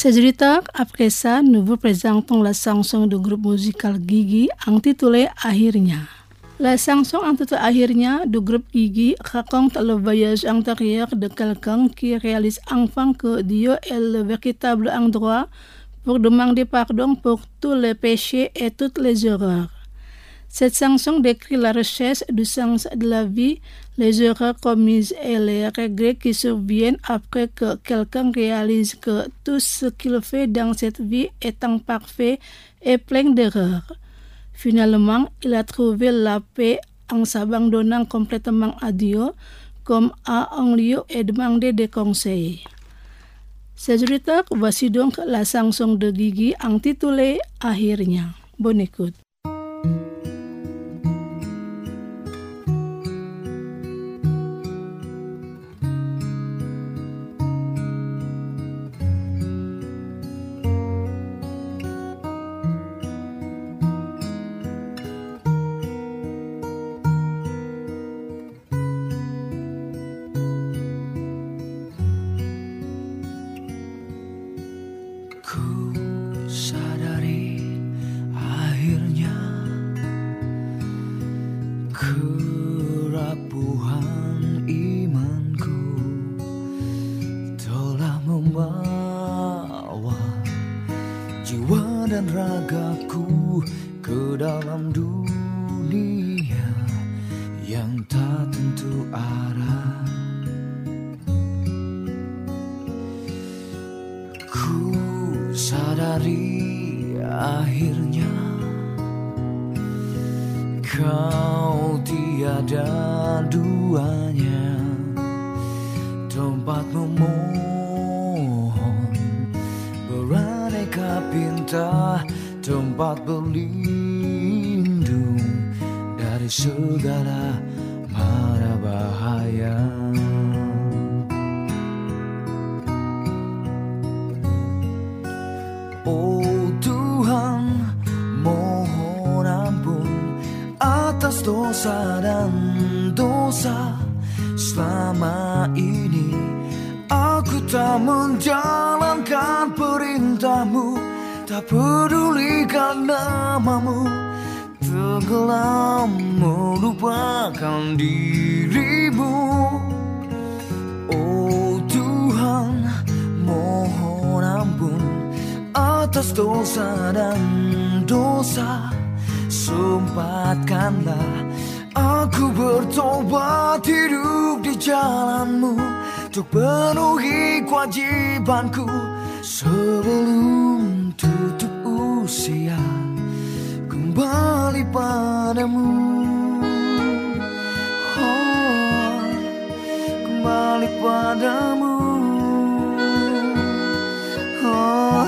Sejuta après ça, nous vous présentons la chanson du groupe musical Gigi intitulée Akhirnya. La chanson intitulée Akhirnya du groupe Gigi raconte le voyage intérieur de quelqu'un qui réalise enfin que Dieu est le véritable endroit pour demander pardon pour tous les péchés et toutes les erreurs. Cette chanson décrit la recherche du sens de la vie, les erreurs commises et les regrets qui surviennent après que quelqu'un réalise que tout ce qu'il fait dans cette vie est imparfait et plein d'erreurs. Finalement, il a trouvé la paix en s'abandonnant complètement à Dieu, comme à un lieu et demander des conseils. Chers auditeurs, voici donc la chanson de Gigi intitulée Akhirnya. Bonne écoute. Kerapuhan imanku telah membawa jiwa dan ragaku ke dalam dunia yang tak tentu arah. Ku sadari akhirnya Kau tiada duanya, tempat memohon beraneka pinta, tempat berlindung dari segala mara bahaya. Oh Tuhan, mohon ampun atas dosa dan dosa selama ini. Aku tak menjalankan perintah-Mu, tak pedulikan nama-Mu, tenggelam melupakan diri-Mu. Oh Tuhan, mohon ampun atas dosa dan dosa. Sempatkanlah aku bertobat, hidup di jalan-Mu, untuk penuhi kewajibanku sebelum tutup usia, kembali padamu. Oh, kembali padamu. Oh,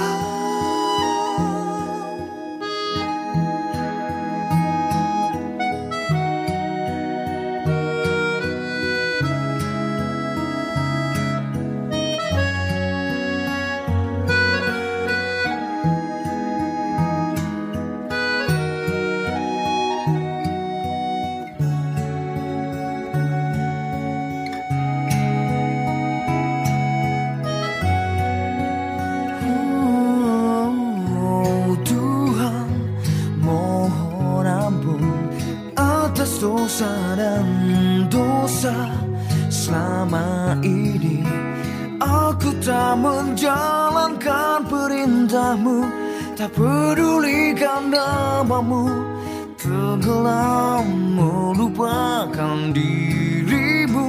dosa dan dosa selama ini. Aku tak menjalankan perintah-Mu, tak pedulikan nama-Mu, tenggelam melupakan diri-Mu.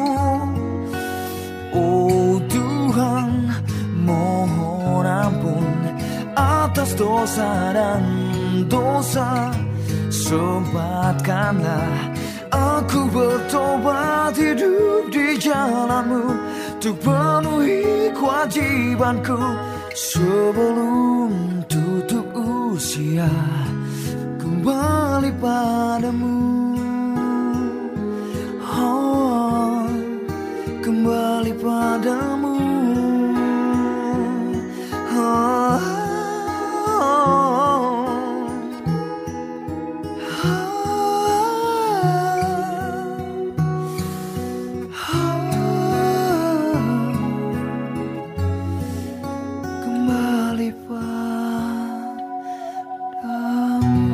Oh Tuhan, mohon ampun atas dosa dan dosa. Sempatkanlah aku bertobat, hidup di jalan-Mu, untuk penuhi kewajibanku sebelum tutup usia, kembali padamu. Oh, kembali padamu. Oh, kembali kembali padamu.